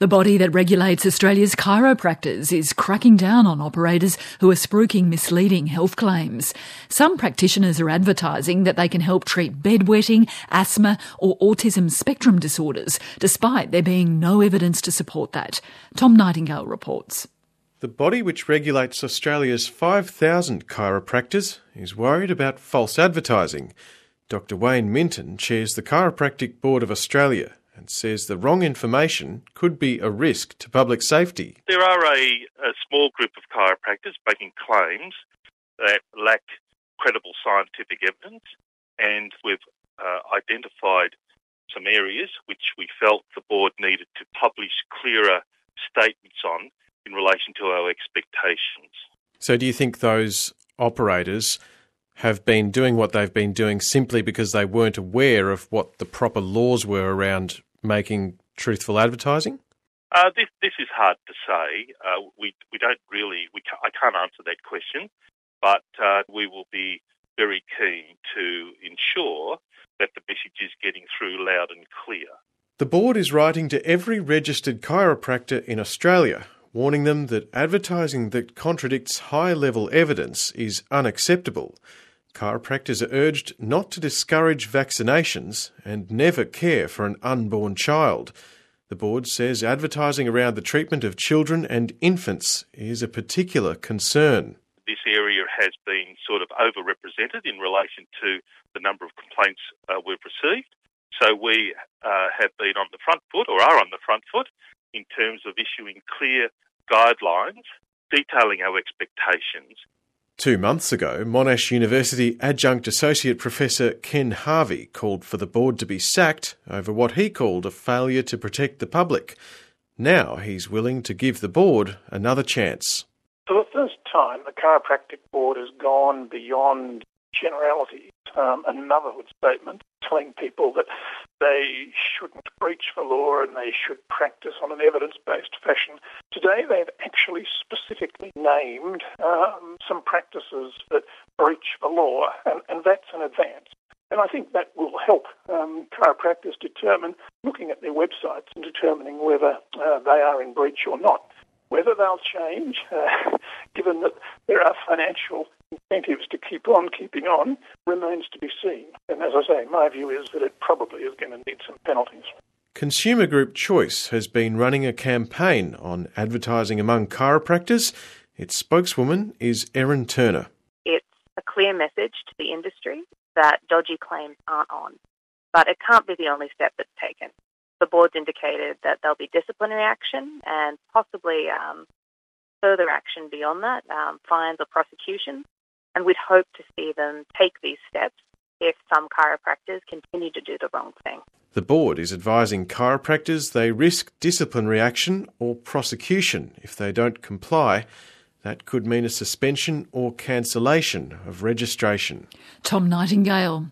The body that regulates Australia's chiropractors is cracking down on operators who are spruiking misleading health claims. Some practitioners are advertising that they can help treat bedwetting, asthma or autism spectrum disorders, despite there being no evidence to support that. Tom Nightingale reports. The body which regulates Australia's 5,000 chiropractors is worried about false advertising. Dr Wayne Minton chairs the Chiropractic Board of Australia and says the wrong information could be a risk to public safety. There are a small group of chiropractors making claims that lack credible scientific evidence, and we've identified some areas which we felt the board needed to publish clearer statements on in relation to our expectations. So do you think those operators have been doing what they've been doing simply because they weren't aware of what the proper laws were around making truthful advertising? This is hard to say. I can't answer that question, but we will be very keen to ensure that the message is getting through loud and clear. The board is writing to every registered chiropractor in Australia, warning them that advertising that contradicts high-level evidence is unacceptable. Chiropractors are urged not to discourage vaccinations and never care for an unborn child. The board says advertising around the treatment of children and infants is a particular concern. This area has been sort of overrepresented in relation to the number of complaints we've received. So we have been on the front foot, or are on the front foot, in terms of issuing clear guidelines detailing our expectations. 2 months ago, Monash University Adjunct Associate Professor Ken Harvey called for the board to be sacked over what he called a failure to protect the public. Now he's willing to give the board another chance. For the first time, the Chiropractic Board has gone beyond generalities, a motherhood statement telling people that they shouldn't breach the law and they should practice on an evidence-based fashion. Today they've actually specifically named some practices that breach the law, and that's an advance. And I think that will help chiropractors determine, looking at their websites and determining whether they are in breach or not. Whether they'll change, given that there are financial incentives to keep on keeping on, remains to be seen. And as I say, my view is that it probably is going to need some penalties. Consumer Group Choice has been running a campaign on advertising among chiropractors. Its spokeswoman is Erin Turner. It's a clear message to the industry that dodgy claims aren't on. But it can't be the only step that's taken. The board's indicated that there'll be disciplinary action and possibly further action beyond that, fines or prosecution. And we'd hope to see them take these steps if some chiropractors continue to do the wrong thing. The board is advising chiropractors they risk disciplinary action or prosecution if they don't comply. That could mean a suspension or cancellation of registration. Tom Nightingale.